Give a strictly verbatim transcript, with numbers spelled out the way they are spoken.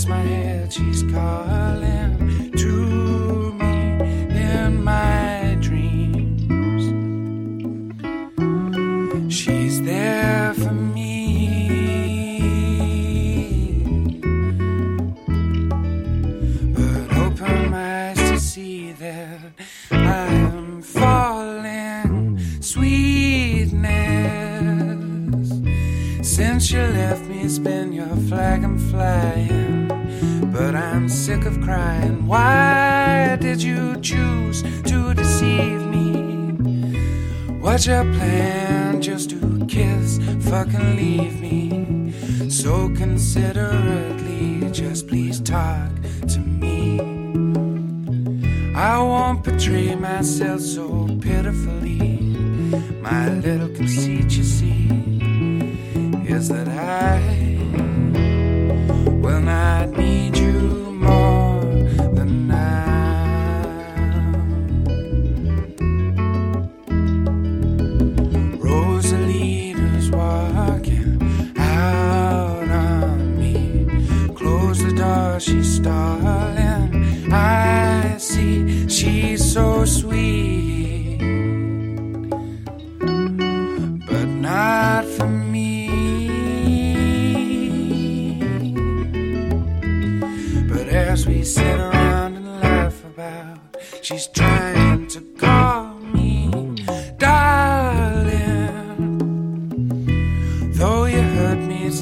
my head, she's calling to me in my dreams. She's there for me, but open my eyes to see that I am falling. Sweetness, since you left me, it's been your flag I'm flying, but I'm sick of crying. Why did you choose to deceive me? What's your plan? Just to kiss, fucking leave me so considerately? Just please talk to me. I won't betray myself so pitifully. My little conceit, you see, is that I will not need you more than now. Rosalita's walking out on me. Close the door, she's stalling. I see she's so sweet, but not for me. But as we sit around and laugh about, she's trying to call